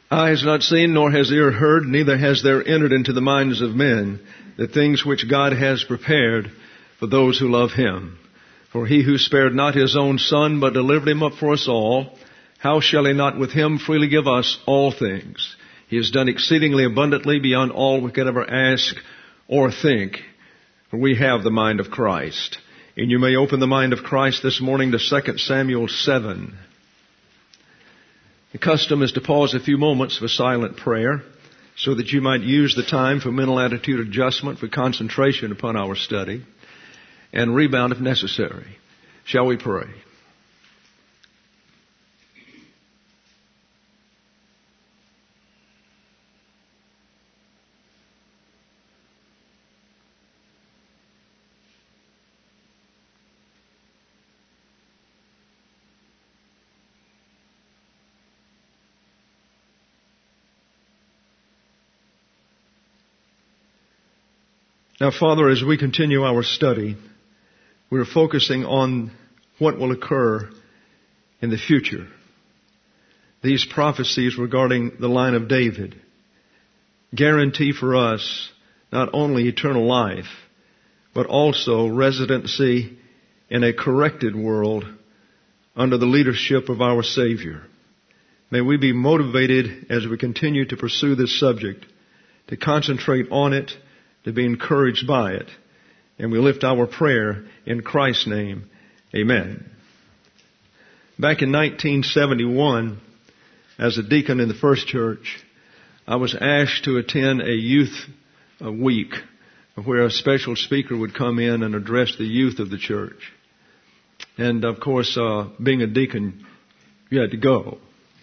Eye has not seen, nor has ear heard, neither has there entered into the minds of men the things which God has prepared for those who love Him. For He who spared not His own Son, but delivered Him up for us all, how shall He not with Him freely give us all things? He has done exceedingly abundantly beyond all we could ever ask or think, for we have the mind of Christ. And you may open the mind of Christ this morning to 2 Samuel 7. The custom is to pause a few moments for silent prayer so that you might use the time for mental attitude adjustment, for concentration upon our study, and rebound if necessary. Shall we pray? Now, Father, as we continue our study, we're focusing on what will occur in the future. These prophecies regarding the line of David guarantee for us not only eternal life, but also residency in a corrected world under the leadership of our Savior. May we be motivated as we continue to pursue this subject, to concentrate on it, to be encouraged by it. And we lift our prayer in Christ's name. Amen. Back in 1971, as a deacon in the First Church, I was asked to attend a youth week where a special speaker would come in and address the youth of the church. And of course, being a deacon, you had to go.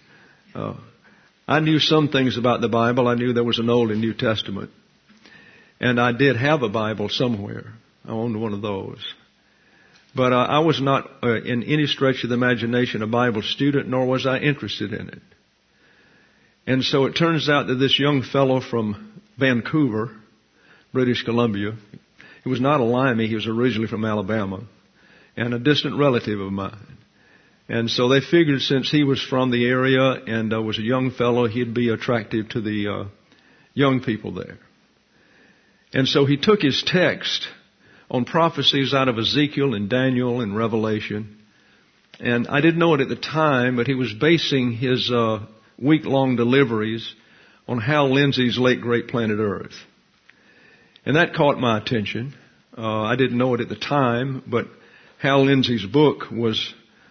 I knew some things about the Bible. I knew there was an Old and New Testament. And I did have a Bible somewhere. I owned one of those. But I was not in any stretch of the imagination a Bible student, nor was I interested in it. And so it turns out that this young fellow from Vancouver, British Columbia, he was not a Limey, he was originally from Alabama, and a distant relative of mine. And so they figured since he was from the area and was a young fellow, he'd be attractive to the young people there. And so he took his text on prophecies out of Ezekiel and Daniel and Revelation. And I didn't know it at the time, but he was basing his week-long deliveries on Hal Lindsey's late great Planet Earth. And that caught my attention. I didn't know it at the time, but Hal Lindsey's book was,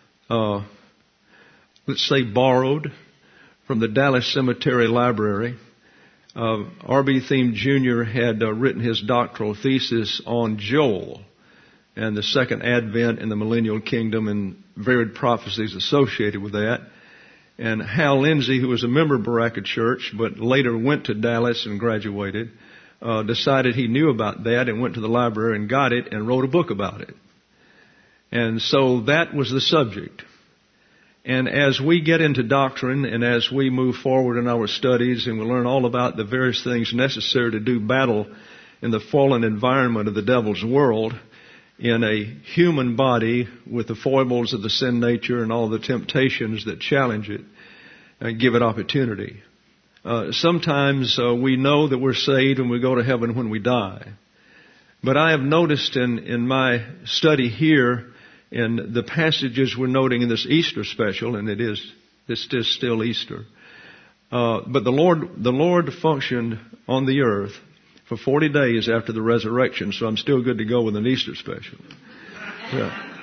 let's say, borrowed from the Dallas Cemetery Library. R.B. Thieme Jr. had written his doctoral thesis on Joel and the Second Advent and the Millennial Kingdom and varied prophecies associated with that. And Hal Lindsey, who was a member of Beracah Church but later went to Dallas and graduated, decided he knew about that and went to the library and got it and wrote a book about it. And so that was the subject. And as we get into doctrine and as we move forward in our studies and we learn all about the various things necessary to do battle in the fallen environment of the devil's world, in a human body with the foibles of the sin nature and all the temptations that challenge it, give it opportunity. Sometimes we know that we're saved and we go to heaven when we die. But I have noticed in my study here, in the passages we're noting in this Easter special, and this is still Easter. But the Lord functioned on the earth for 40 days after the resurrection, so I'm still good to go with an Easter special. Yeah.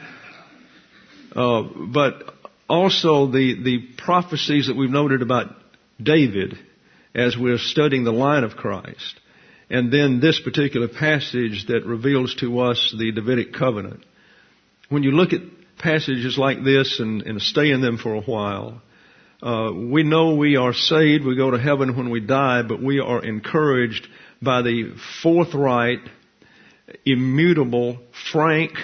But also the prophecies that we've noted about David as we're studying the line of Christ, and then this particular passage that reveals to us the Davidic covenant. When you look at passages like this and stay in them for a while, we know we are saved, we go to heaven when we die, but we are encouraged by the forthright, immutable, frank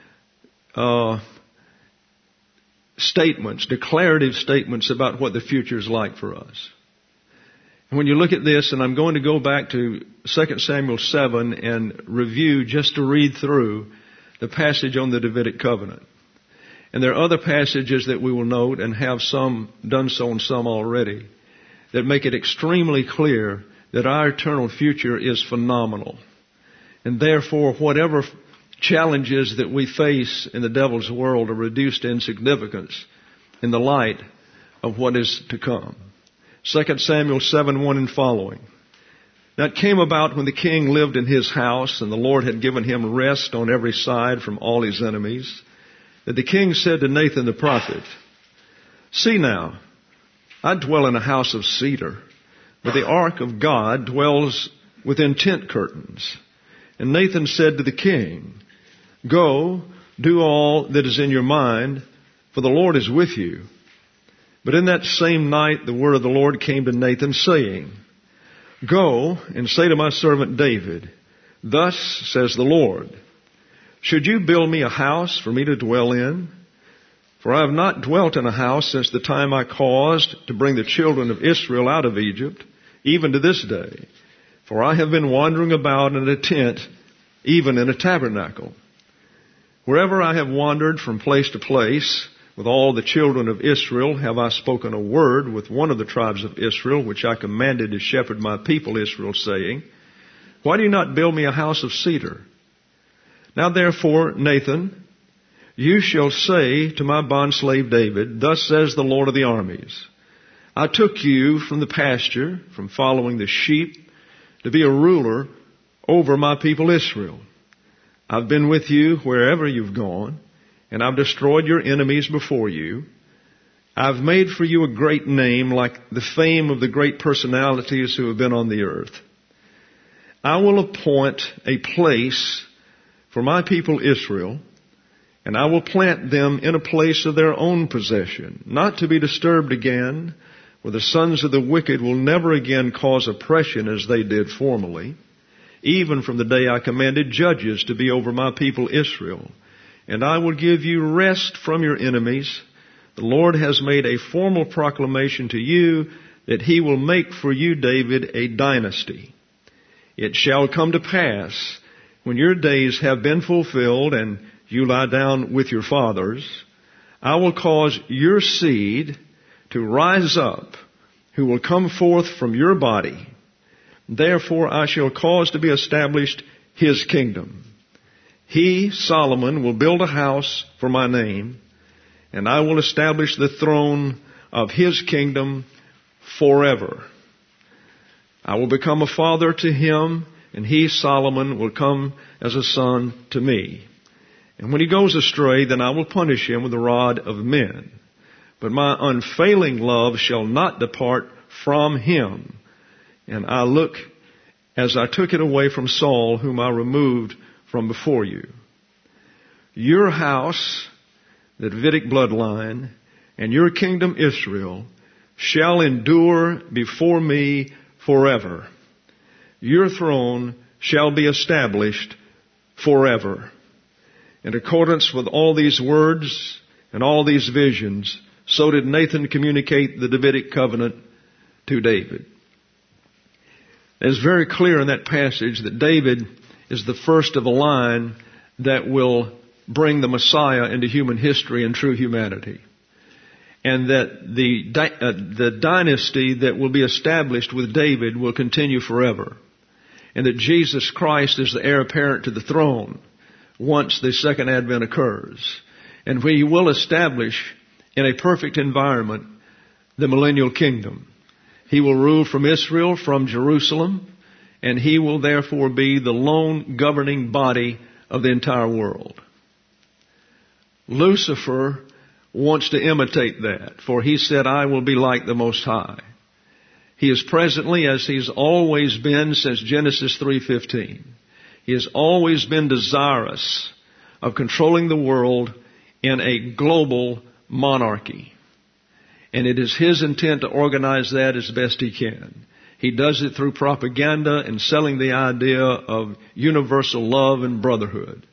statements, declarative statements about what the future is like for us. And when you look at this, and I'm going to go back to 2 Samuel 7 and review just to read through the passage on the Davidic covenant. And there are other passages that we will note and have some done so and some already that make it extremely clear that our eternal future is phenomenal. And therefore, whatever challenges that we face in the devil's world are reduced to insignificance in the light of what is to come. 2 Samuel 7:1 and following. Now it came about when the king lived in his house, and the Lord had given him rest on every side from all his enemies, that the king said to Nathan the prophet, "See now, I dwell in a house of cedar, but the ark of God dwells within tent curtains." And Nathan said to the king, "Go, do all that is in your mind, for the Lord is with you." But in that same night the word of the Lord came to Nathan, saying, "Go and say to my servant David, Thus says the Lord, should you build me a house for me to dwell in? For I have not dwelt in a house since the time I caused to bring the children of Israel out of Egypt, even to this day. For I have been wandering about in a tent, even in a tabernacle. Wherever I have wandered from place to place, with all the children of Israel have I spoken a word with one of the tribes of Israel, which I commanded to shepherd my people Israel, saying, Why do you not build me a house of cedar? Now therefore, Nathan, you shall say to my bondslave David, Thus says the Lord of the armies, I took you from the pasture, from following the sheep, to be a ruler over my people Israel. I've been with you wherever you've gone, and I've destroyed your enemies before you. I've made for you a great name, like the fame of the great personalities who have been on the earth. I will appoint a place for my people Israel, and I will plant them in a place of their own possession, not to be disturbed again, where the sons of the wicked will never again cause oppression as they did formerly, even from the day I commanded judges to be over my people Israel. And I will give you rest from your enemies. The Lord has made a formal proclamation to you that He will make for you, David, a dynasty. It shall come to pass, when your days have been fulfilled and you lie down with your fathers, I will cause your seed to rise up, who will come forth from your body. Therefore I shall cause to be established His kingdom. He, Solomon, will build a house for my name, and I will establish the throne of his kingdom forever. I will become a father to him, and he, Solomon, will come as a son to me. And when he goes astray, then I will punish him with the rod of men. But my unfailing love shall not depart from him. And I look as I took it away from Saul, whom I removed from before you. Your house, the Davidic bloodline, and your kingdom Israel shall endure before me forever. Your throne shall be established forever. In accordance with all these words and all these visions, so did Nathan communicate the Davidic covenant to David. It's very clear in that passage that David is the first of a line that will bring the Messiah into human history and true humanity. And that the dynasty that will be established with David will continue forever. And that Jesus Christ is the heir apparent to the throne once the second advent occurs. And He will establish in a perfect environment the millennial kingdom. He will rule from Israel, from Jerusalem, and He will therefore be the lone governing body of the entire world. Lucifer wants to imitate that, for he said, I will be like the Most High. He is presently, as he's always been since Genesis 3:15, he has always been desirous of controlling the world in a global monarchy. And it is his intent to organize that as best he can. He does it through propaganda and selling the idea of universal love and brotherhood.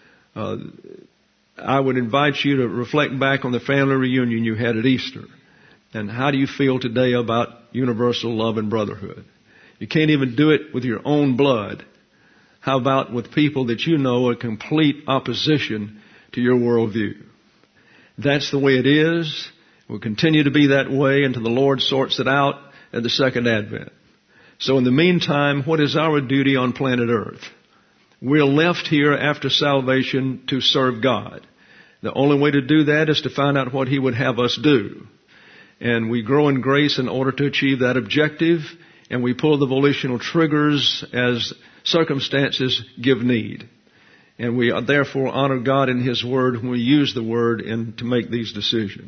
I would invite you to reflect back on the family reunion you had at Easter. And how do you feel today about universal love and brotherhood? You can't even do it with your own blood. How about with people that you know are complete opposition to your worldview? That's the way it is. It will continue to be that way until the Lord sorts it out at the second advent. So in the meantime, what is our duty on planet Earth? We're left here after salvation to serve God. The only way to do that is to find out what He would have us do. And we grow in grace in order to achieve that objective, and we pull the volitional triggers as circumstances give need. And we therefore honor God in His Word when we use the Word to make these decisions.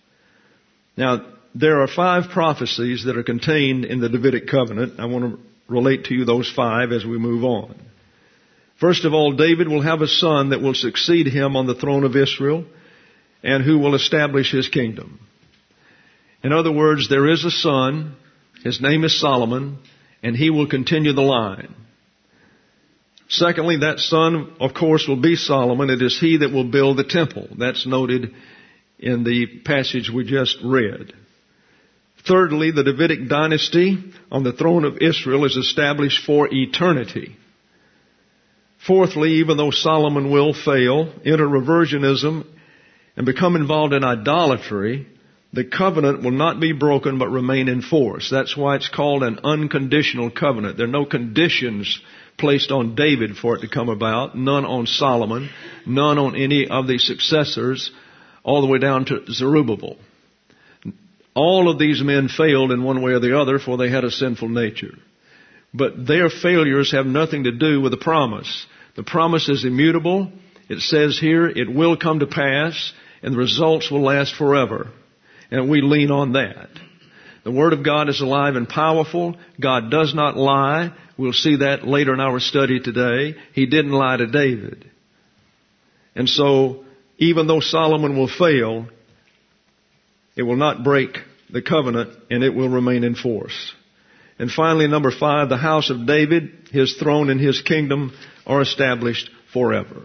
Now, there are 5 prophecies that are contained in the Davidic covenant. I want to relate to you those 5 as we move on. First of all, David will have a son that will succeed him on the throne of Israel and who will establish his kingdom. In other words, there is a son, his name is Solomon, and he will continue the line. Secondly, that son, of course, will be Solomon. It is he that will build the temple. That's noted in the passage we just read. Thirdly, the Davidic dynasty on the throne of Israel is established for eternity. Fourthly, even though Solomon will fail, enter reversionism, and become involved in idolatry, the covenant will not be broken but remain in force. That's why it's called an unconditional covenant. There are no conditions placed on David for it to come about, none on Solomon, none on any of the successors, all the way down to Zerubbabel. All of these men failed in one way or the other, for they had a sinful nature. But their failures have nothing to do with the promise. The promise is immutable. It says here, it will come to pass, and the results will last forever. And we lean on that. The Word of God is alive and powerful. God does not lie. We'll see that later in our study today. He didn't lie to David. And so, even though Solomon will fail, it will not break the covenant, and it will remain in force. And finally, number 5, the house of David, his throne and his kingdom are established forever.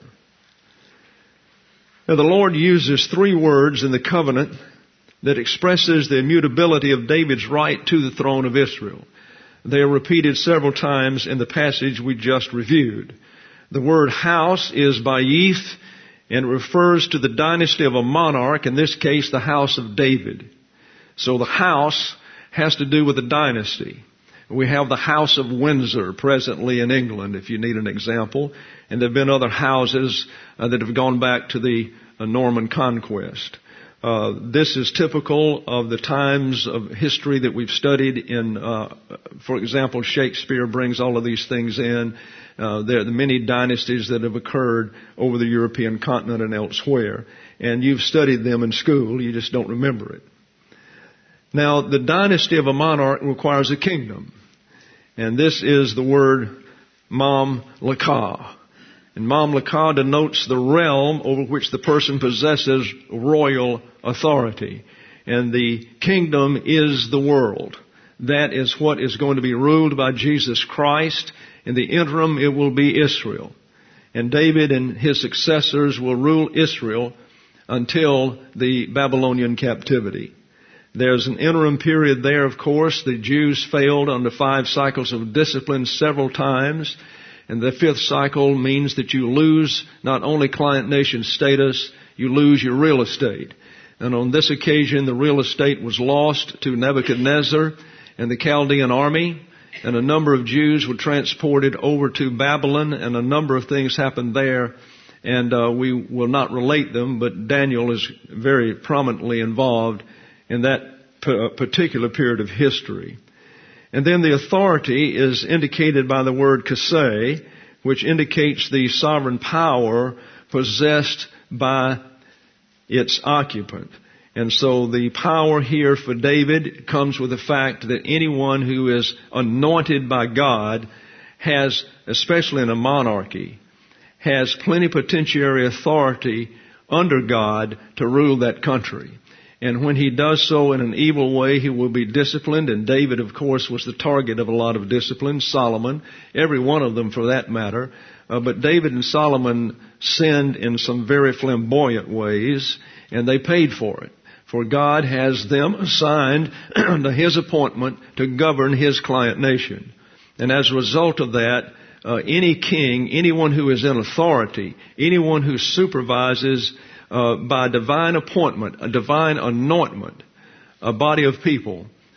Now, the Lord uses 3 words in the covenant that expresses the immutability of David's right to the throne of Israel. They are repeated several times in the passage we just reviewed. The word house is bayith and refers to the dynasty of a monarch, in this case the house of David. So the house has to do with the dynasty. We have the House of Windsor presently in England, if you need an example. And there have been other houses that have gone back to the Norman conquest. This is typical of the times of history that we've studied in, for example, Shakespeare brings all of these things in. There are the many dynasties that have occurred over the European continent and elsewhere. And you've studied them in school, you just don't remember it. Now, the dynasty of a monarch requires a kingdom. And this is the word mamlakah. And mamlakah denotes the realm over which the person possesses royal authority. And the kingdom is the world. That is what is going to be ruled by Jesus Christ. In the interim, it will be Israel. And David and his successors will rule Israel until the Babylonian captivity. There's an interim period there, of course. The Jews failed under 5 cycles of discipline several times. And the 5th cycle means that you lose not only client nation status, you lose your real estate. And on this occasion, the real estate was lost to Nebuchadnezzar and the Chaldean army. And a number of Jews were transported over to Babylon, and a number of things happened there. And we will not relate them, but Daniel is very prominently involved in that particular period of history. And then the authority is indicated by the word kaseh, which indicates the sovereign power possessed by its occupant. And so the power here for David comes with the fact that anyone who is anointed by God has, especially in a monarchy, has plenipotentiary authority under God to rule that country. And when he does so in an evil way, he will be disciplined. And David, of course, was the target of a lot of discipline. Solomon, every one of them for that matter. But David and Solomon sinned in some very flamboyant ways, and they paid for it. For God has them assigned to his appointment to govern his client nation. And as a result of that, any king, anyone who is in authority, anyone who supervises by divine appointment, a divine anointment, a body of people,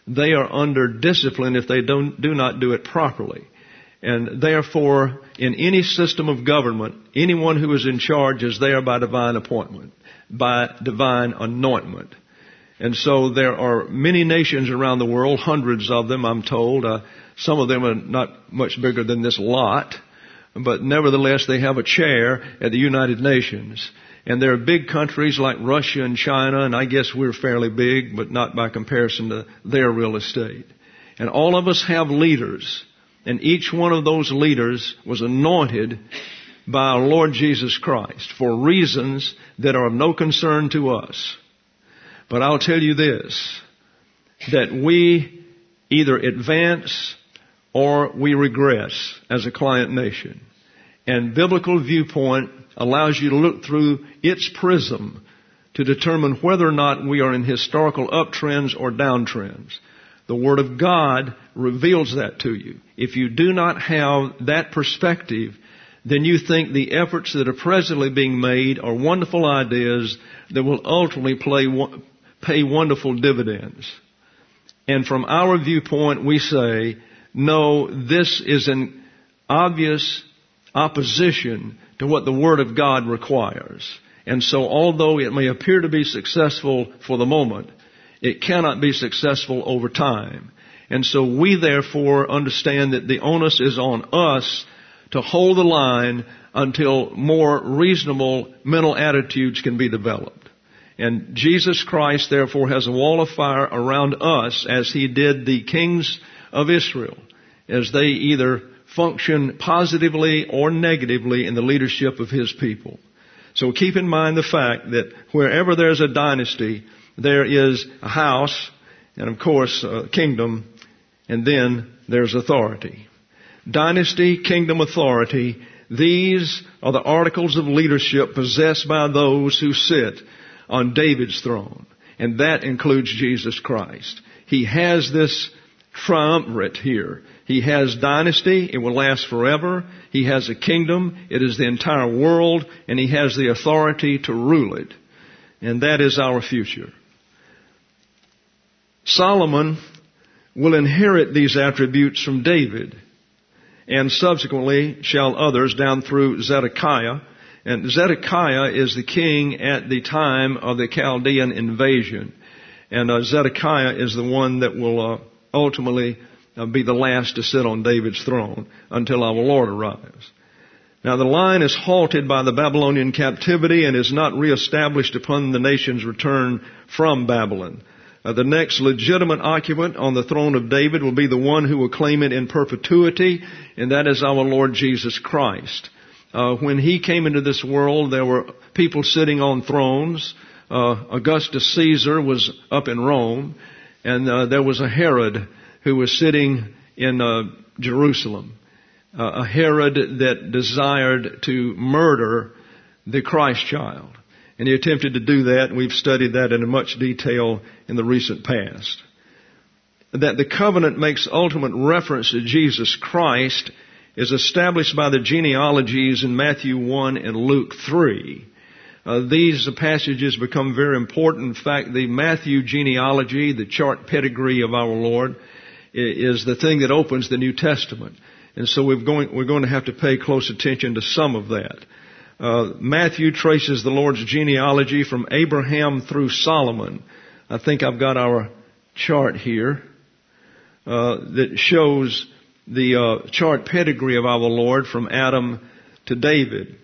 they are under discipline if they do not do it properly. And therefore, in any system of government, anyone who is in charge is there by divine appointment, by divine anointment. And so there are many nations around the world, hundreds of them, I'm told. Some of them are not much bigger than this lot, but nevertheless they have a chair at the United Nations. And there are big countries like Russia and China, and I guess we're fairly big, but not by comparison to their real estate. And all of us have leaders, and each one of those leaders was anointed by our Lord Jesus Christ for reasons that are of no concern to us. But I'll tell you this, that we either advance or we regress as a client nation. And biblical viewpoint allows you to look through its prism to determine whether or not we are in historical uptrends or downtrends. The Word of God reveals that to you. If you do not have that perspective, then you think the efforts that are presently being made are wonderful ideas that will ultimately pay wonderful dividends. And from our viewpoint, we say, no, this is an obvious opposition to what the Word of God requires. And so although it may appear to be successful for the moment, it cannot be successful over time. And so we therefore understand that the onus is on us to hold the line until more reasonable mental attitudes can be developed. And Jesus Christ therefore has a wall of fire around us as He did the kings of Israel, as they either function positively or negatively in the leadership of His people. So keep in mind the fact that wherever there's a dynasty, there is a house, and of course a kingdom, and then there's authority. Dynasty, kingdom, authority, these are the articles of leadership possessed by those who sit on David's throne. And that includes Jesus Christ. He has this triumvirate here. He has dynasty, it will last forever. He has a kingdom, it is the entire world, and He has the authority to rule it. And that is our future. Solomon will inherit these attributes from David, and subsequently shall others down through Zedekiah. And Zedekiah is the king at the time of the Chaldean invasion. And Zedekiah is the one that will ultimately be the last to sit on David's throne until our Lord arrives. Now the line is halted by the Babylonian captivity and is not reestablished upon the nation's return from Babylon. The next legitimate occupant on the throne of David will be the one who will claim it in perpetuity, and that is our Lord Jesus Christ. When He came into this world, there were people sitting on thrones. Augustus Caesar was up in Rome, and there was a Herod who was sitting in Jerusalem. A Herod that desired to murder the Christ child. And he attempted to do that, and we've studied that in much detail in the recent past. That the covenant makes ultimate reference to Jesus Christ is established by the genealogies in Matthew 1 and Luke 3. These passages become very important. In fact, the Matthew genealogy, the chart pedigree of our Lord, is the thing that opens the New Testament. And so we're going to have to pay close attention to some of that. Matthew traces the Lord's genealogy from Abraham through Solomon. I think I've got our chart here that shows the chart pedigree of our Lord from Adam to David.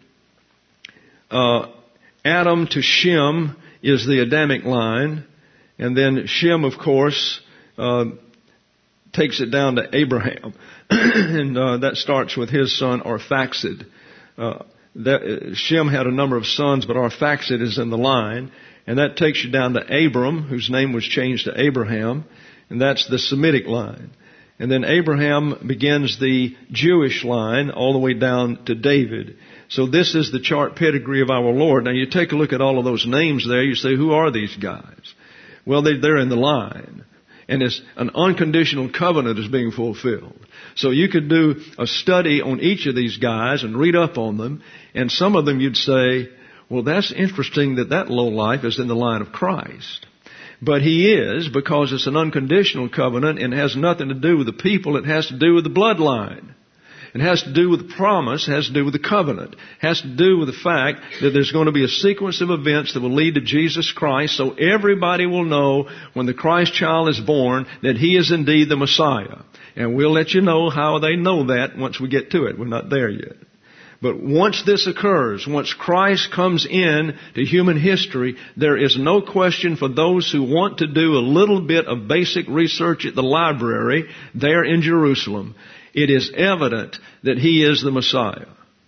Adam to Shem is the Adamic line, and then Shem, of course, takes it down to Abraham, and that starts with his son Arphaxad. Shem had a number of sons, but Arphaxad is in the line, and that takes you down to Abram, whose name was changed to Abraham, and that's the Semitic line. And then Abraham begins the Jewish line all the way down to David. So this is the chart pedigree of our Lord. Now you take a look at all of those names there, you say, who are these guys? Well, they're in the line. And it's an unconditional covenant is being fulfilled. So you could do a study on each of these guys and read up on them. And some of them you'd say, well, that's interesting that lowlife is in the line of Christ. But He is, because it's an unconditional covenant and has nothing to do with the people. It has to do with the bloodline. It has to do with the promise. It has to do with the covenant. It has to do with the fact that there's going to be a sequence of events that will lead to Jesus Christ, so everybody will know when the Christ child is born that He is indeed the Messiah. And we'll let you know how they know that once we get to it. We're not there yet. But once this occurs, once Christ comes in to human history, there is no question for those who want to do a little bit of basic research at the library there in Jerusalem. It is evident that He is the Messiah.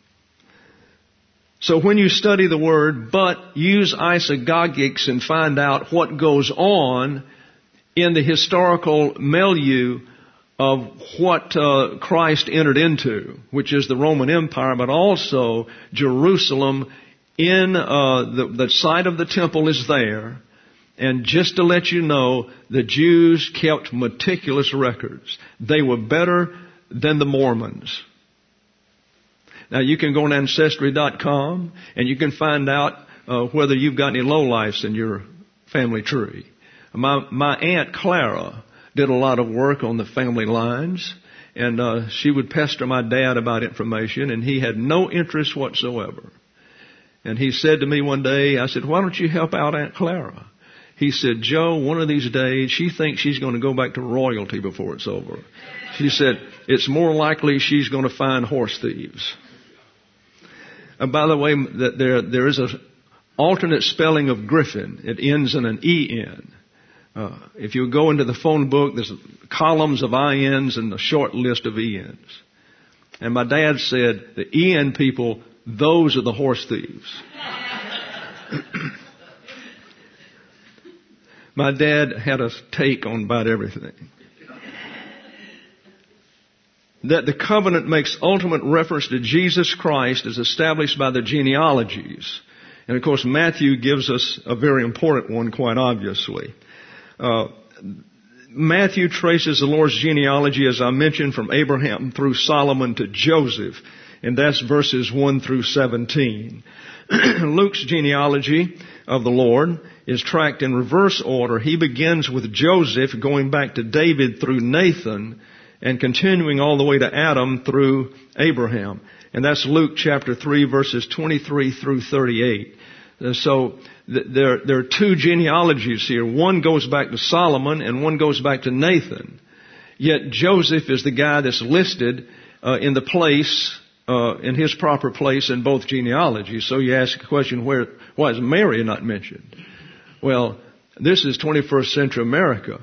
So when you study the Word, but use isagogics and find out what goes on in the historical milieu of what Christ entered into, which is the Roman Empire, but also Jerusalem in the site of the temple is there. And just to let you know, the Jews kept meticulous records. They were better than the Mormons. Now you can go on Ancestry.com and you can find out whether you've got any lowlifes in your family tree. My Aunt Clara did a lot of work on the family lines, and she would pester my dad about information, and he had no interest whatsoever. And he said to me one day, I said, "Why don't you help out Aunt Clara?" He said, "Joe, one of these days she thinks she's going to go back to royalty before it's over." She said, "It's more likely she's going to find horse thieves." And by the way, there is an alternate spelling of Griffin. It ends in an E-N. If you go into the phone book, there's columns of I-Ns and a short list of E-Ns. And my dad said, the E-N people, those are the horse thieves. My dad had a take on about everything. That the covenant makes ultimate reference to Jesus Christ is established by the genealogies. And of course, Matthew gives us a very important one, quite obviously. Matthew traces the Lord's genealogy, as I mentioned, from Abraham through Solomon to Joseph. And that's verses 1 through 17. Luke's genealogy of the Lord is tracked in reverse order. He begins with Joseph, going back to David through Nathan, and continuing all the way to Adam through Abraham. And that's Luke chapter 3, verses 23 through 38. So there are two genealogies here. One goes back to Solomon and one goes back to Nathan. Yet Joseph is the guy that's listed in the place, in his proper place in both genealogies. So you ask the question, why is Mary not mentioned? Well, this is 21st century America.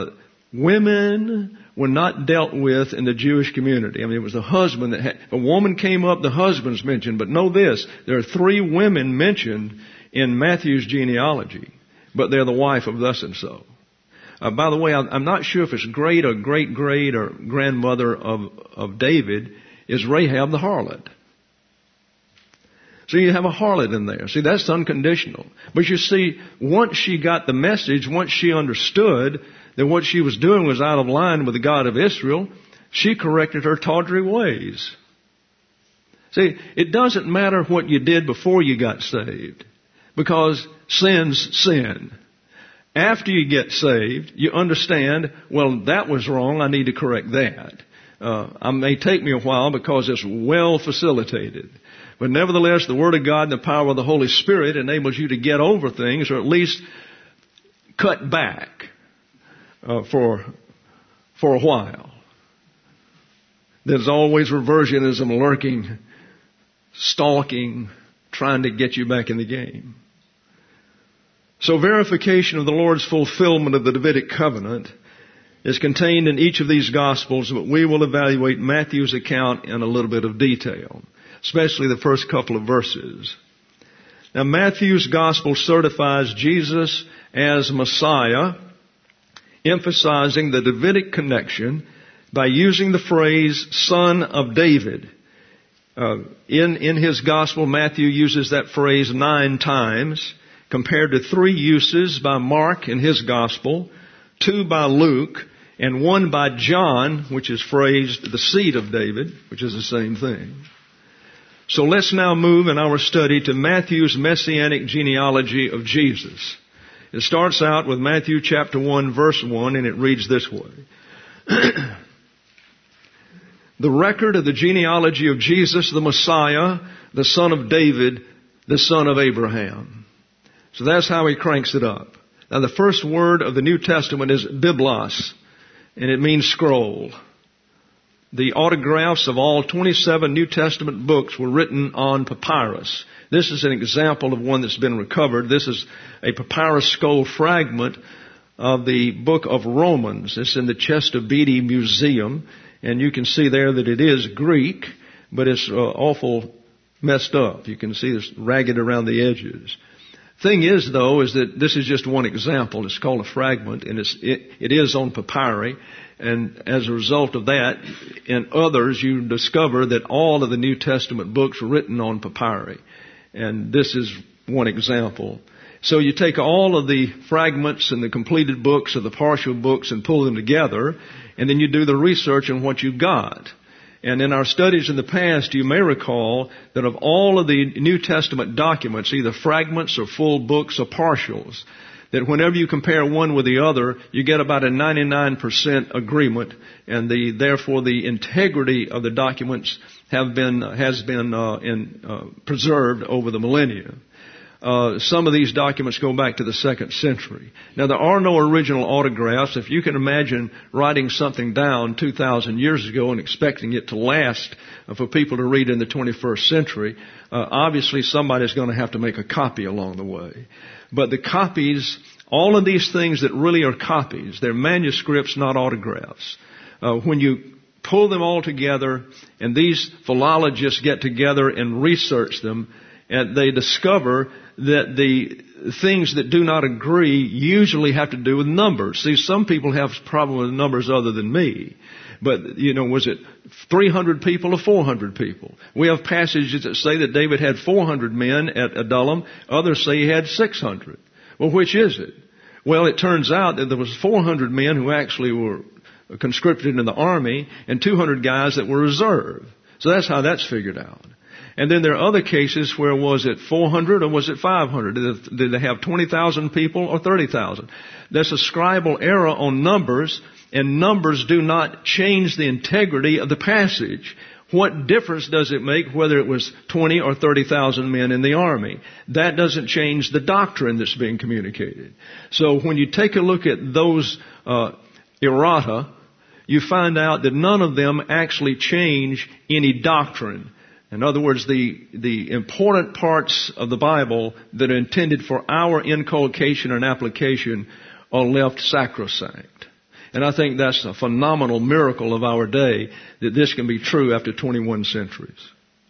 Women were not dealt with in the Jewish community. I mean, it was the husband that had, if a woman came up, the husband's mentioned. But know this, there are 3 women mentioned in Matthew's genealogy, but they're the wife of thus and so. By the way, I'm not sure if it's great or great-great or grandmother of David is Rahab the harlot. So you have a harlot in there. See, that's unconditional. But you see, once she got the message, once she understood that what she was doing was out of line with the God of Israel, she corrected her tawdry ways. See, it doesn't matter what you did before you got saved, because sin's sin. After you get saved, you understand, well, that was wrong, I need to correct that. It may take me a while because it's well facilitated. But nevertheless, the Word of God and the power of the Holy Spirit enables you to get over things, or at least cut back for a while. There's always reversionism lurking, stalking, trying to get you back in the game. So verification of the Lord's fulfillment of the Davidic covenant is contained in each of these Gospels, but we will evaluate Matthew's account in a little bit of detail, especially the first couple of verses. Now, Matthew's Gospel certifies Jesus as Messiah, emphasizing the Davidic connection by using the phrase, Son of David. In his Gospel, Matthew uses that phrase 9 times, compared to 3 uses by Mark in his Gospel, 2 by Luke, and 1 by John, which is phrased the seed of David, which is the same thing. So let's now move in our study to Matthew's messianic genealogy of Jesus. It starts out with Matthew chapter 1, verse 1, and it reads this way. The record of the genealogy of Jesus, the Messiah, the son of David, the son of Abraham. So that's how he cranks it up. Now the first word of the New Testament is biblos, and it means scroll. The autographs of all 27 New Testament books were written on papyrus. This is an example of one that's been recovered. This is a papyrus scroll fragment of the book of Romans. It's in the Chester Beatty Museum, and you can see there that it is Greek, but it's awful messed up. You can see it's ragged around the edges. Thing is, though, is that this is just one example. It's called a fragment, and it is on papyri. And as a result of that, in others, you discover that all of the New Testament books were written on papyri. And this is one example. So you take all of the fragments and the completed books or the partial books and pull them together, and then you do the research on what you've got. And in our studies in the past, you may recall that of all of the New Testament documents, either fragments or full books or partials, that whenever you compare one with the other, you get about a 99% agreement, and therefore the integrity of the documents has been preserved over the millennia. Some of these documents go back to the 2nd century. Now, there are no original autographs. If you can imagine writing something down 2,000 years ago and expecting it to last for people to read in the 21st century, obviously somebody's going to have to make a copy along the way. But the copies, all of these things that really are copies, they're manuscripts, not autographs. When you pull them all together, and these philologists get together and research them, and they discover that the things that do not agree usually have to do with numbers. See, some people have problem with numbers other than me. But, was it 300 people or 400 people? We have passages that say that David had 400 men at Adullam. Others say he had 600. Well, which is it? Well, it turns out that there was 400 men who actually were conscripted in the army and 200 guys that were reserved. So that's how that's figured out. And then there are other cases where was it 400 or was it 500? Did they have 20,000 people or 30,000? There's a scribal error on numbers, and numbers do not change the integrity of the passage. What difference does it make whether it was 20 or 30,000 men in the army? That doesn't change the doctrine that's being communicated. So when you take a look at those errata, you find out that none of them actually change any doctrine. In other words, the important parts of the Bible that are intended for our inculcation and application are left sacrosanct. And I think that's a phenomenal miracle of our day that this can be true after 21 centuries.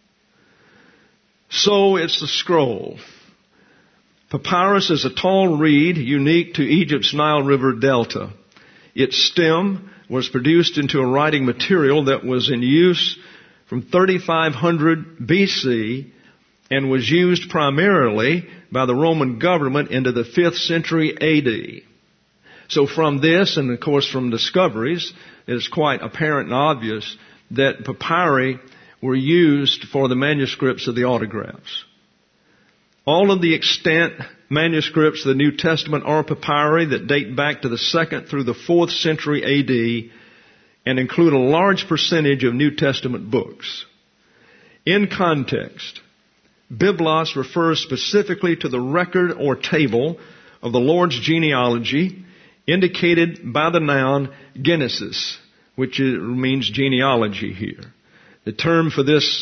So it's the scroll. Papyrus is a tall reed unique to Egypt's Nile River Delta. Its stem was produced into a writing material that was in use from 3500 BC and was used primarily by the Roman government into the 5th century AD. So from this, and of course from discoveries, it is quite apparent and obvious that papyri were used for the manuscripts of the autographs. All of the extant manuscripts of the New Testament are papyri that date back to the 2nd through the 4th century AD and include a large percentage of New Testament books. In context, biblos refers specifically to the record or table of the Lord's genealogy indicated by the noun genesis, which means genealogy here. The term for this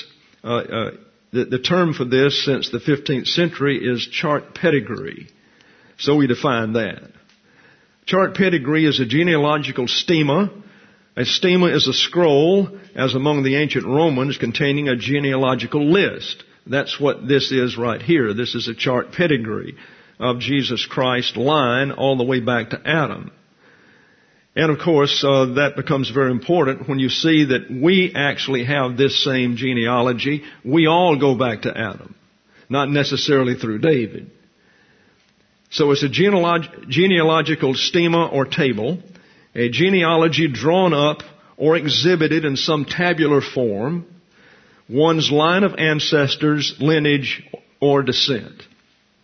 since the 15th century is chart pedigree. So we define that. Chart pedigree is a genealogical stemma. A stemma is a scroll, as among the ancient Romans, containing a genealogical list. That's what this is right here. This is a chart pedigree of Jesus Christ's line all the way back to Adam. And of course, that becomes very important when you see that we actually have this same genealogy. We all go back to Adam, not necessarily through David. So it's a genealogical stemma or table, a genealogy drawn up or exhibited in some tabular form, one's line of ancestors, lineage, or descent.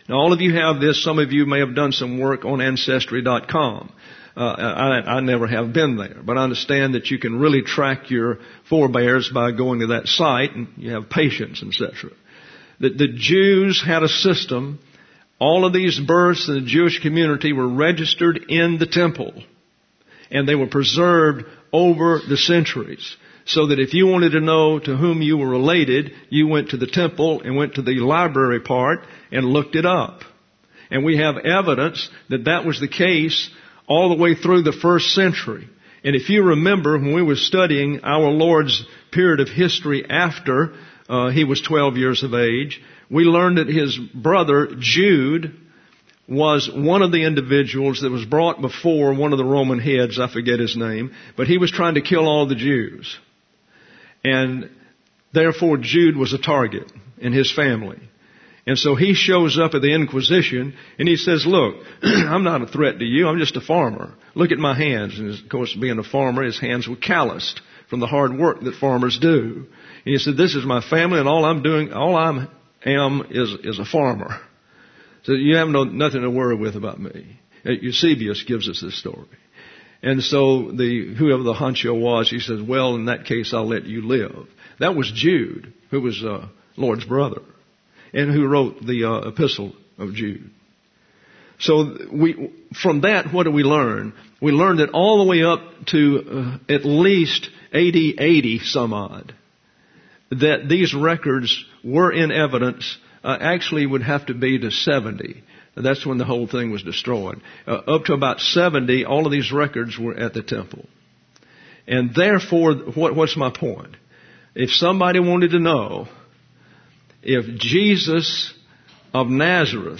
Now, all of you have this. Some of you may have done some work on Ancestry.com. I never have been there, but I understand that you can really track your forebears by going to that site, and you have patients, etc. The Jews had a system. All of these births in the Jewish community were registered in the temple, and they were preserved over the centuries. So that if you wanted to know to whom you were related, you went to the temple and went to the library part and looked it up. And we have evidence that that was the case all the way through the first century. And if you remember when we were studying our Lord's period of history after he was 12 years of age, we learned that his brother Jude was one of the individuals that was brought before one of the Roman heads, I forget his name, but he was trying to kill all the Jews. And therefore Jude was a target in his family. And so he shows up at the Inquisition and he says, look, I'm not a threat to you. I'm just a farmer. Look at my hands. And of course, being a farmer, his hands were calloused from the hard work that farmers do. And he said, this is my family and all I am is a farmer. So you have nothing to worry with about me. Eusebius gives us this story. And so whoever the honcho was, he says, well, in that case, I'll let you live. That was Jude, who was Lord's brother, and who wrote the epistle of Jude. So from that, what do we learn? We learned that all the way up to at least AD 80 some odd, that these records were in evidence, actually would have to be to 70. That's when the whole thing was destroyed. Up to about 70, all of these records were at the temple. And therefore, what's my point? If somebody wanted to know if Jesus of Nazareth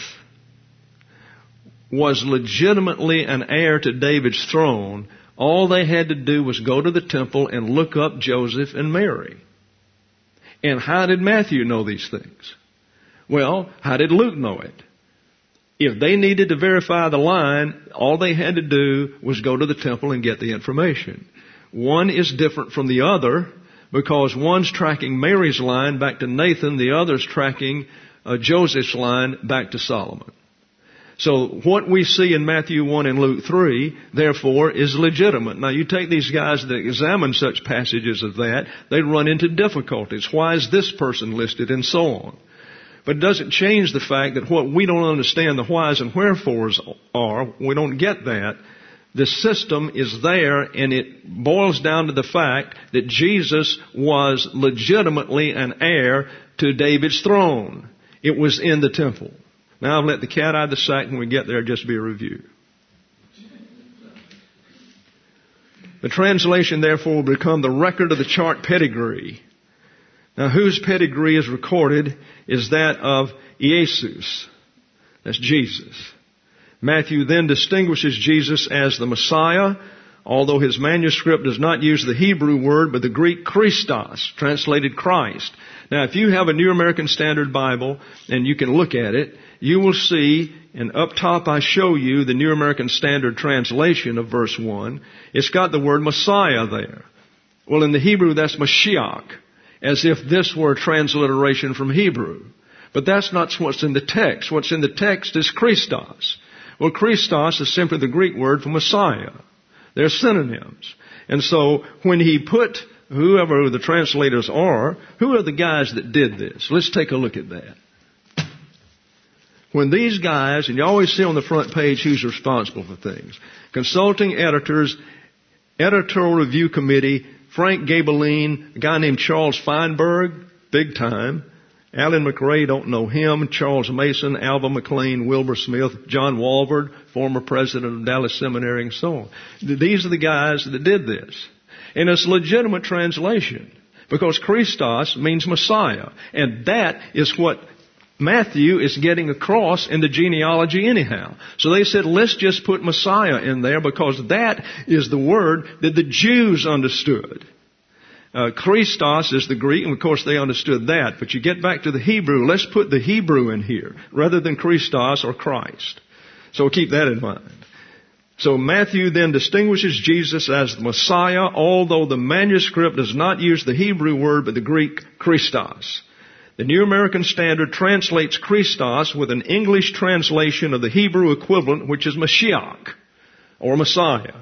was legitimately an heir to David's throne, all they had to do was go to the temple and look up Joseph and Mary. And how did Matthew know these things? Well, how did Luke know it? If they needed to verify the line, all they had to do was go to the temple and get the information. One is different from the other because one's tracking Mary's line back to Nathan, the other's tracking Joseph's line back to Solomon. So what we see in Matthew 1 and Luke 3, therefore, is legitimate. Now you take these guys that examine such passages as that, they run into difficulties. Why is this person listed and so on? But it doesn't change the fact that what we don't understand the whys and wherefores are, we don't get that. The system is there, and it boils down to the fact that Jesus was legitimately an heir to David's throne. It was in the temple. Now I've let the cat out of the sack. When we get there, just be a review. The translation, therefore, will become the record of the chart pedigree. Now, whose pedigree is recorded is that of Jesus. That's Jesus. Matthew then distinguishes Jesus as the Messiah, although his manuscript does not use the Hebrew word, but the Greek Christos, translated Christ. Now, if you have a New American Standard Bible, and you can look at it, you will see, and up top I show you the New American Standard translation of verse 1. It's got the word Messiah there. Well, in the Hebrew, that's Mashiach, as if this were a transliteration from Hebrew. But that's not what's in the text. What's in the text is Christos. Well, Christos is simply the Greek word for Messiah. They're synonyms. And so when he put whoever the translators are, who are the guys that did this? Let's take a look at that. When these guys, and you always see on the front page who's responsible for things. Consulting editors, editorial review committee, Frank Gabeline, a guy named Charles Feinberg, big time. Alan McRae, don't know him. Charles Mason, Alva McLean, Wilbur Smith, John Walford, former president of Dallas Seminary, and so on. These are the guys that did this. And it's a legitimate translation because Christos means Messiah. And that is what Matthew is getting across in the genealogy anyhow. So they said, let's just put Messiah in there because that is the word that the Jews understood. Christos is the Greek, and of course they understood that. But you get back to the Hebrew, let's put the Hebrew in here rather than Christos or Christ. So keep that in mind. So Matthew then distinguishes Jesus as the Messiah, although the manuscript does not use the Hebrew word but the Greek Christos. The New American Standard translates Christos with an English translation of the Hebrew equivalent, which is Mashiach, or Messiah.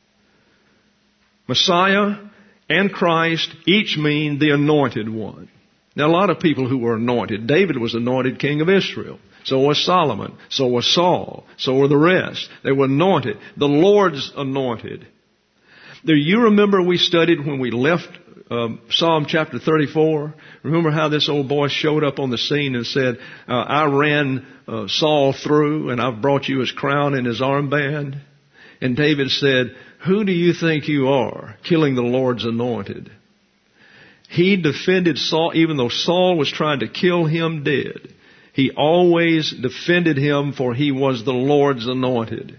Messiah and Christ each mean the anointed one. Now, a lot of people who were anointed. David was anointed king of Israel. So was Solomon. So was Saul. So were the rest. They were anointed. The Lord's anointed. Do you remember we studied when we left Psalm chapter 34? Remember how this old boy showed up on the scene and said, I ran Saul through and I've brought you his crown and his armband? And David said, who do you think you are, killing the Lord's anointed? He defended Saul, even though Saul was trying to kill him dead. He always defended him, for he was the Lord's anointed.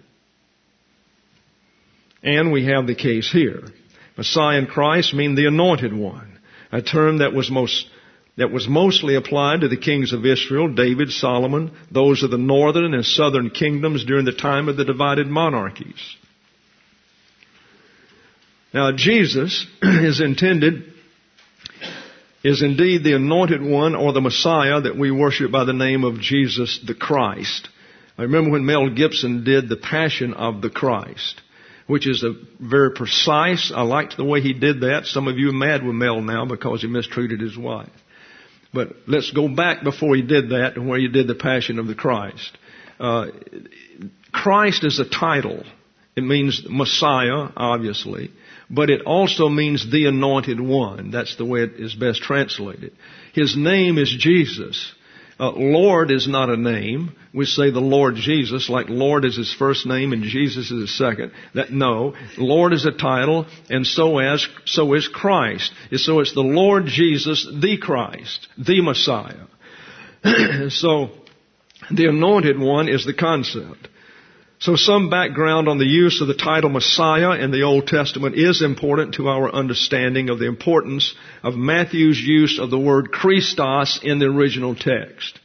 And we have the case here. Messiah and Christ mean the anointed one, a term that was mostly applied to the kings of Israel, David, Solomon, those of the northern and southern kingdoms during the time of the divided monarchies. Now, Jesus is indeed the anointed one, or the Messiah that we worship by the name of Jesus the Christ. I remember when Mel Gibson did The Passion of the Christ, which is a very precise. I liked the way he did that. Some of you are mad with Mel now because he mistreated his wife. But let's go back before he did that and where he did The Passion of the Christ. Christ is a title. It means Messiah, obviously. But it also means the anointed one. That's the way it is best translated. His name is Jesus. Lord is not a name. We say the Lord Jesus, like Lord is his first name and Jesus is his second. No, Lord is a title, and so is Christ. So it's the Lord Jesus, the Christ, the Messiah. So the anointed one is the concept. So some background on the use of the title Messiah in the Old Testament is important to our understanding of the importance of Matthew's use of the word Christos in the original text.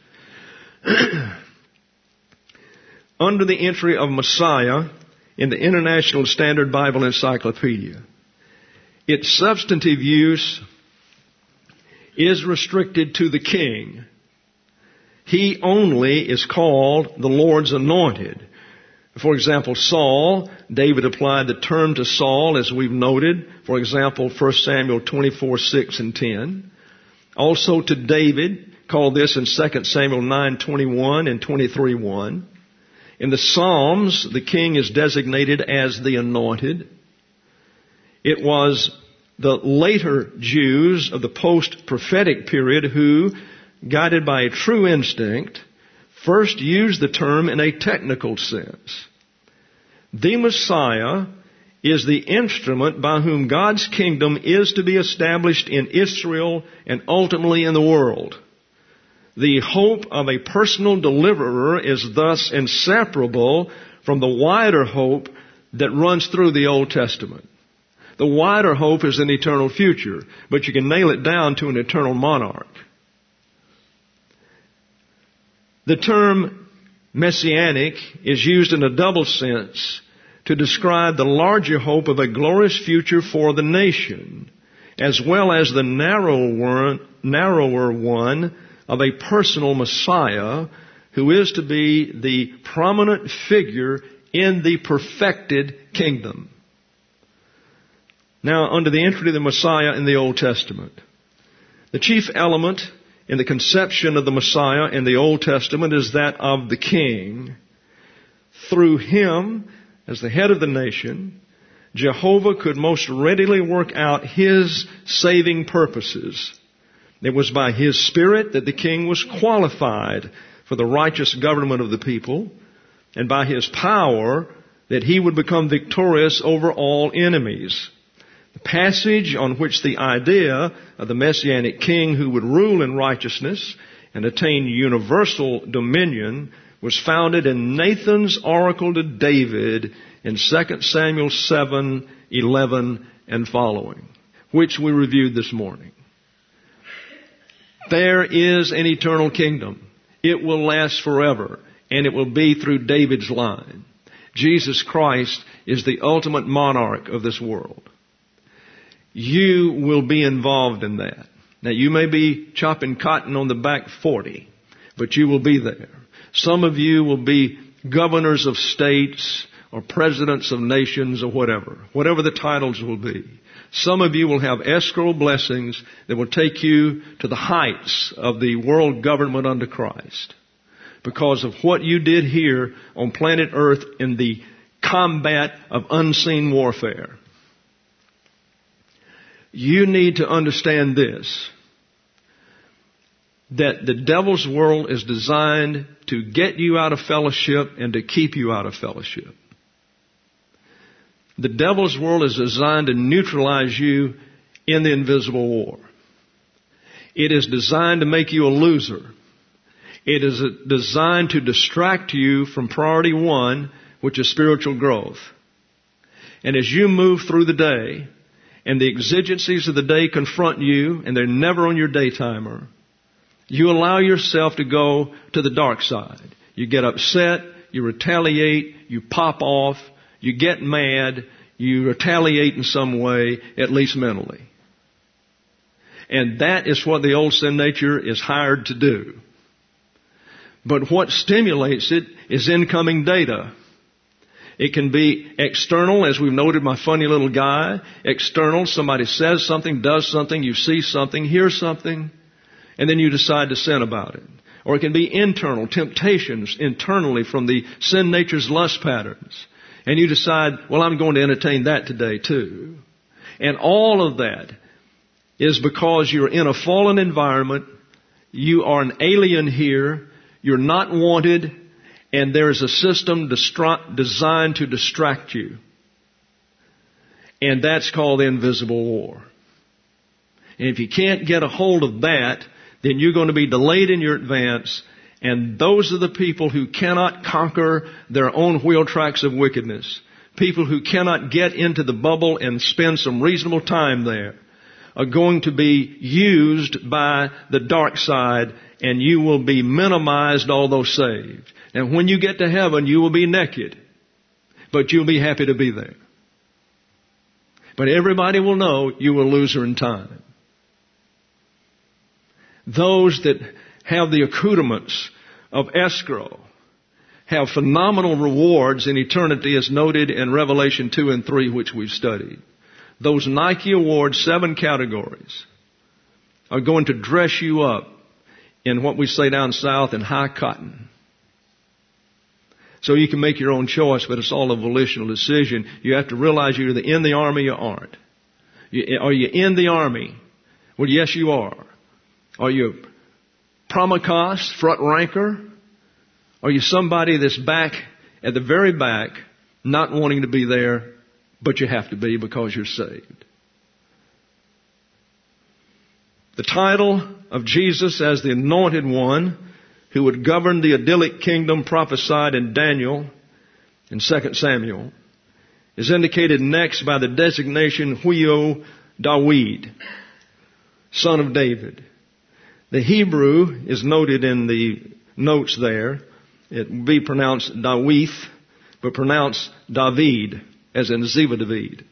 Under the entry of Messiah in the International Standard Bible Encyclopedia, its substantive use is restricted to the king. He only is called the Lord's anointed. For example, Saul, David applied the term to Saul, as we've noted. For example, 1 Samuel 24:6 and 10. Also to David, called this in 2 Samuel 9:21 and 23:1. In the Psalms, the king is designated as the anointed. It was the later Jews of the post-prophetic period who, guided by a true instinct, first used the term in a technical sense. The Messiah is the instrument by whom God's kingdom is to be established in Israel and ultimately in the world. The hope of a personal deliverer is thus inseparable from the wider hope that runs through the Old Testament. The wider hope is an eternal future, but you can nail it down to an eternal monarch. The term messianic is used in a double sense to describe the larger hope of a glorious future for the nation, as well as the narrower one of a personal Messiah who is to be the prominent figure in the perfected kingdom. Now, under the entry of the Messiah in the Old Testament, the chief element in the conception of the Messiah in the Old Testament is that of the king. Through him, as the head of the nation, Jehovah could most readily work out his saving purposes. It was by his Spirit that the king was qualified for the righteous government of the people, and by his power that he would become victorious over all enemies. The passage on which the idea of the Messianic king who would rule in righteousness and attain universal dominion was founded in Nathan's oracle to David in 2 Samuel 7:11 and following, which we reviewed this morning. There is an eternal kingdom. It will last forever, and it will be through David's line. Jesus Christ is the ultimate monarch of this world. You will be involved in that. Now, you may be chopping cotton on the back 40, but you will be there. Some of you will be governors of states or presidents of nations or whatever the titles will be. Some of you will have escrow blessings that will take you to the heights of the world government under Christ because of what you did here on planet Earth in the combat of unseen warfare. You need to understand this, that the devil's world is designed to get you out of fellowship and to keep you out of fellowship. The devil's world is designed to neutralize you in the invisible war. It is designed to make you a loser. It is designed to distract you from priority one, which is spiritual growth. And as you move through the day, and the exigencies of the day confront you, and they're never on your day timer, you allow yourself to go to the dark side. You get upset, you retaliate, you pop off, you get mad, you retaliate in some way, at least mentally. And that is what the old sin nature is hired to do. But what stimulates it is incoming data. It can be external, as we've noted, my funny little guy. External, somebody says something, does something, you see something, hear something, and then you decide to sin about it. Or it can be internal, temptations internally from the sin nature's lust patterns. And you decide, well, I'm going to entertain that today too. And all of that is because you're in a fallen environment, you are an alien here, you're not wanted, and there is a system designed to distract you. And that's called the invisible war. And if you can't get a hold of that, then you're going to be delayed in your advance. And those are the people who cannot conquer their own wheel tracks of wickedness. People who cannot get into the bubble and spend some reasonable time there are going to be used by the dark side, and you will be minimized although saved. And when you get to heaven, you will be naked, but you'll be happy to be there. But everybody will know you were a loser in time. Those that have the accoutrements of escrow have phenomenal rewards in eternity, as noted in Revelation 2 and 3, which we've studied. Those Nike Awards, 7 categories, are going to dress you up in what we say down south in high cotton. So you can make your own choice, but it's all a volitional decision. You have to realize you're either in the army or aren't. Are you in the army? Well, yes, you are. Are you promikos, front ranker? Are you somebody that's back at the very back, not wanting to be there, but you have to be because you're saved? The title of Jesus as the Anointed One who would govern the idyllic kingdom prophesied in Daniel in 2 Samuel is indicated next by the designation Huyo Dawid, son of David. The Hebrew is noted in the notes there. It would be pronounced Dawith, but pronounced David, as in Ziva David.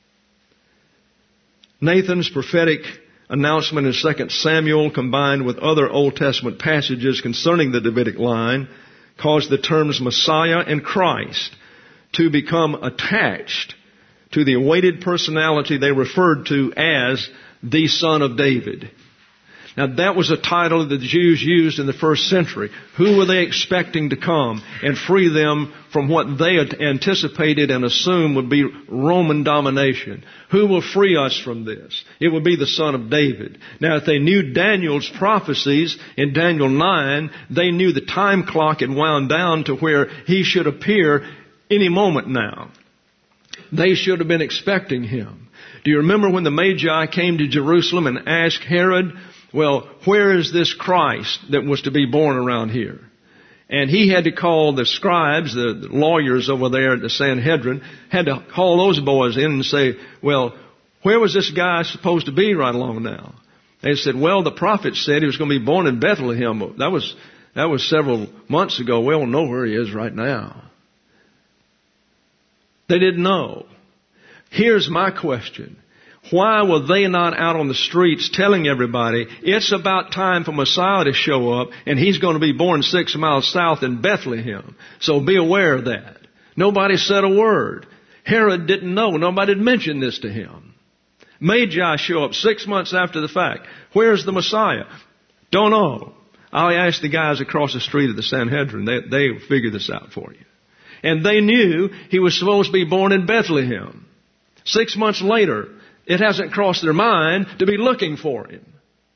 Nathan's prophetic announcement in 2 Samuel, combined with other Old Testament passages concerning the Davidic line, caused the terms Messiah and Christ to become attached to the awaited personality they referred to as the Son of David. Now that was a title that the Jews used in the first century. Who were they expecting to come and free them from what they had anticipated and assumed would be Roman domination? Who will free us from this? It would be the Son of David. Now if they knew Daniel's prophecies in Daniel 9, they knew the time clock had wound down to where he should appear any moment now. They should have been expecting him. Do you remember when the Magi came to Jerusalem and asked Herod, well, where is this Christ that was to be born around here? And he had to call the scribes, the lawyers over there at the Sanhedrin, had to call those boys in and say, well, where was this guy supposed to be right along now? They said, well, the prophet said he was going to be born in Bethlehem. That was several months ago. We don't know where he is right now. They didn't know. Here's my question. Why were they not out on the streets telling everybody, it's about time for Messiah to show up, and He's going to be born 6 miles south in Bethlehem. So be aware of that. Nobody said a word. Herod didn't know. Nobody had mentioned this to him. Magi show up 6 months after the fact. Where's the Messiah? Don't know. I'll ask the guys across the street at the Sanhedrin. They'll figure this out for you. And they knew He was supposed to be born in Bethlehem. 6 months later, it hasn't crossed their mind to be looking for Him.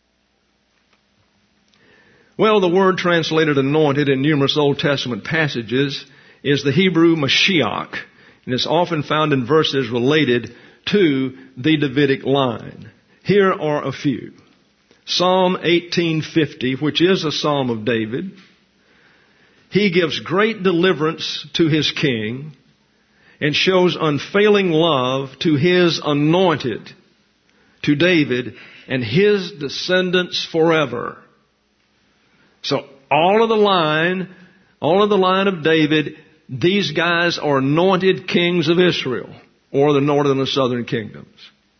Well, the word translated anointed in numerous Old Testament passages is the Hebrew Mashiach, and it's often found in verses related to the Davidic line. Here are a few. Psalm 18:50, which is a psalm of David. He gives great deliverance to His king and shows unfailing love to His anointed, to David and His descendants forever. So all of the line of David, these guys are anointed kings of Israel, or the northern and southern kingdoms.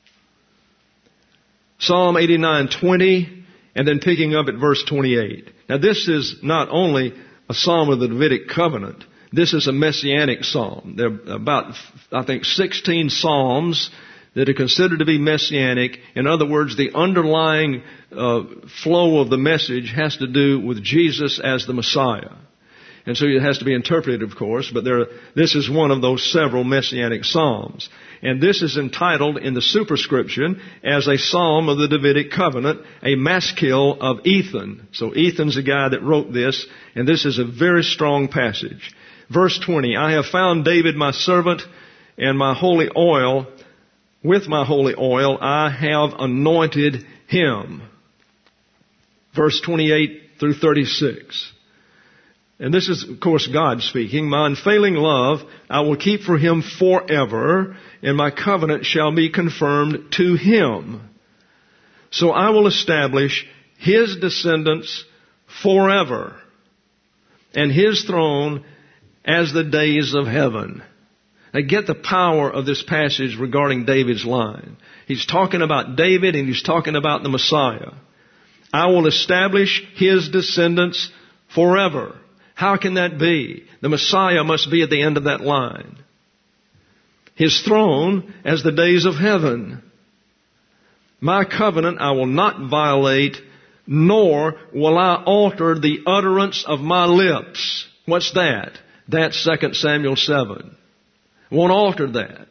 Psalm 89:20, and then picking up at verse 28. Now this is not only a psalm of the Davidic covenant, this is a messianic psalm. There are about, 16 psalms that are considered to be messianic. In other words, the underlying flow of the message has to do with Jesus as the Messiah. And so it has to be interpreted, of course, but this is one of those several messianic psalms. And this is entitled in the superscription as a psalm of the Davidic covenant, a maskil of Ethan. So Ethan's the guy that wrote this, and this is a very strong passage. Verse 20, I have found David my servant, and my holy oil, with my holy oil I have anointed him. Verse 28 through 36. And this is, of course, God speaking. My unfailing love I will keep for him forever, and my covenant shall be confirmed to him. So I will establish his descendants forever, and his throne as the days of heaven. Now get the power of this passage regarding David's line. He's talking about David and he's talking about the Messiah. I will establish his descendants forever. How can that be? The Messiah must be at the end of that line. His throne as the days of heaven. My covenant I will not violate, nor will I alter the utterance of my lips. What's that? That's 2 Samuel 7. Won't alter that.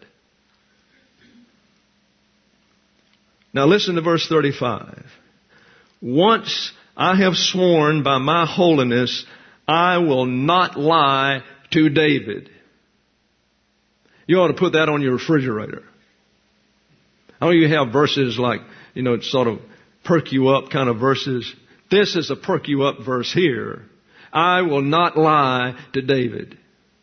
Now listen to verse 35. Once I have sworn by my holiness, I will not lie to David. You ought to put that on your refrigerator. How do you have verses like, sort of perk you up kind of verses? This is a perk you up verse here. I will not lie to David.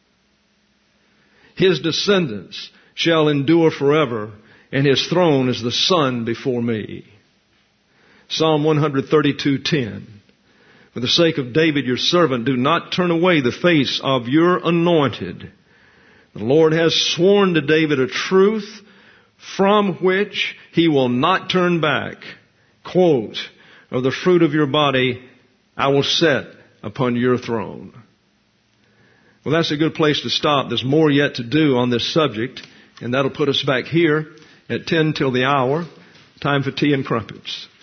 His descendants shall endure forever, and his throne is the sun before me. Psalm 132:10. For the sake of David your servant, do not turn away the face of your anointed. The Lord has sworn to David a truth from which he will not turn back. Quote, of the fruit of your body I will set upon your throne. Well, that's a good place to stop. There's more yet to do on this subject, and that'll put us back here at 10 till the hour. Time for tea and crumpets.